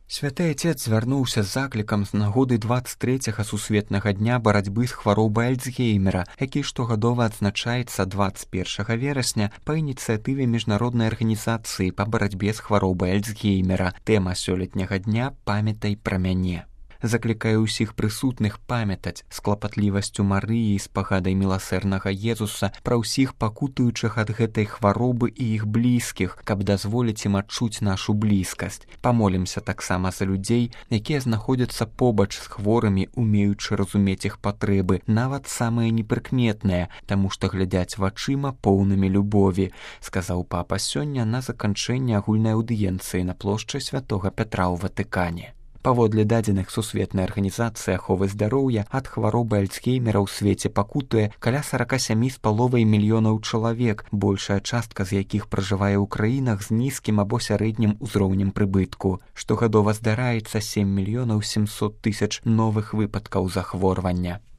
Святы Отец звярнуўся з заклікам з нагоды 23-га сусветнага дня барацьбы з хваробай Альцгеймера, які штогадова адзначаецца 21 верасня па ініцыятыве міжнароднай арганізацыі па барацьбе з хваробай Альцгеймера. Тэма сёлетняга дня «Памятай пра мяне». Заклікаю ўсіх прысутных памятаць з клапатлівасцю Марыі і спагадай міласэрнага Езуса пра ўсіх пакутуючых ад гэтай хваробы і іх блізкіх, каб дазволіць ім адчуць нашу блізкасць. Памолімся таксама за людзей, якія знаходзяцца побач з хворымі, умеючы разумець іх патрэбы, нават самыя непрыкметныя, таму што глядзяць вачыма поўнымі любові, сказаў папа сёння на заканчэнні агульнай аўдыенцыі на плошчы Святога Пятра ў Ватыкане. Паводле дадзеных Сусветнай арганізацыі аховы здароўя, ад хваробы Альцгеймера ў свеце пакутуе каля 47,5 мільёнаў чалавек, большая частка з якіх пражывае ў краінах з нізкім або сярэднім узроўнем прыбытку. Штогадова здараецца 7 700 000 новых выпадкаў захворвання.